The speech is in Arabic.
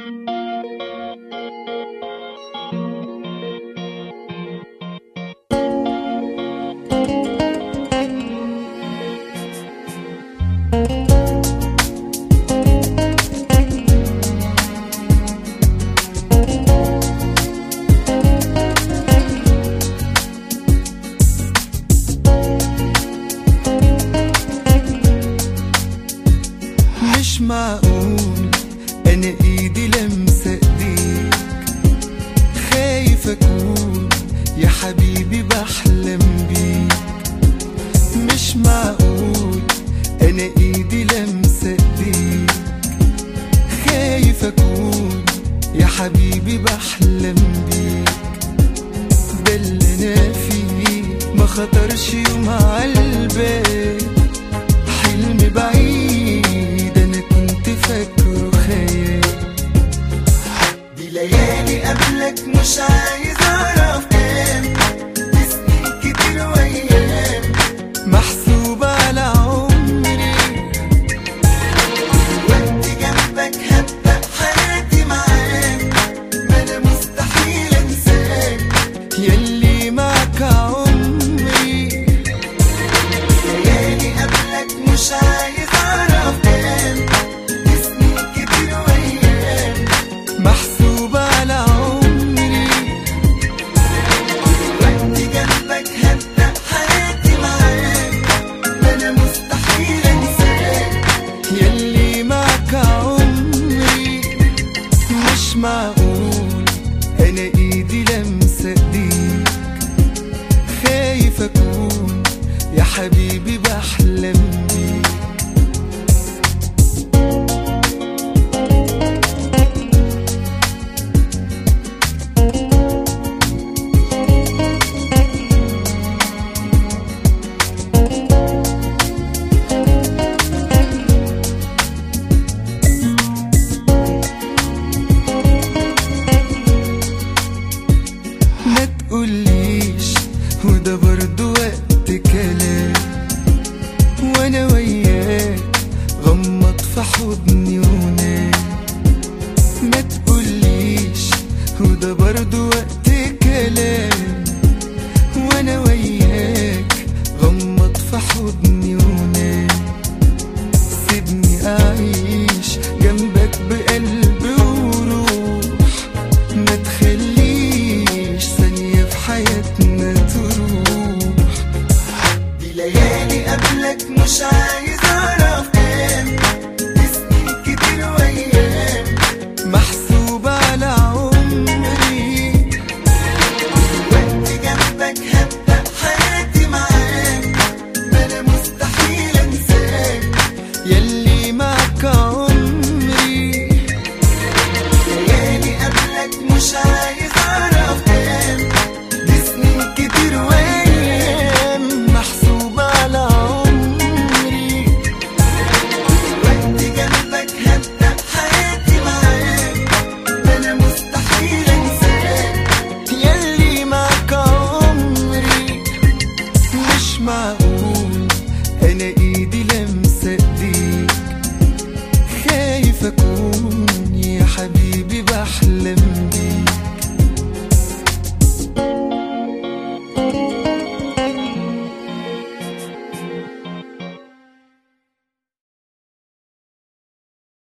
مش معقول انا ايدي لمسة ايديك، خايف اكون يا حبيبي بحلم بيك. مش معقول انا ايدي لمسة ايديك، خايف اكون يا حبيبي بحلم بيك. ده اللي انا فيه ما خطرش يوم عالبال، حلم بعيد انا كنت فاكره خيال. دي ليالي قبلك مش عايز اعرف كام، دي سنين كتير وايام محسوبة على عمري. وقت جنبك هبدأ حياتي معاك، ما انا مستحيل انساك ياللي معاك عمري. ليالي قبلك مش عايز اعرف كام، دي سنين كتير وايام محسوبة على عمري. وقت جنبك هبدأ حياتي معاك، ما انا مستحيل انساك ياللي معاك عمري. مش معقول انا ايدي لمسة ايديك، خايف اكون يا حبيبي بحلم بيك. ما تقوليش وده برضو وقت كلام، وانا وياك غمض في حضني ونام. ما تقوليش وده برضو وقت كلام، وانا وياك غمض في حضني ونام. سيبني اعيش جنبك بقلب وروح، ما تخليش ثانية في حياتنا تروح. دي ليالي قبلك مش عايز اعرف كام، دي سنين كتير وايام محسوبة على عمري. وقت جنبك هبدأ حياتي معاك، ما انا مستحيل انساك ياللي معاك عمري. ليالي قبلك مش عايز اعرف كام، دي سنين كتير وايام محسوبة على عمري. وقت جنبك هبدأ حياتي معاك، ما انا مستحيل انساك ياللي معاك عمري. مش معقول انا ايدي لمسة ايديك، خايف اكون يا حبيبي بحلم بيك.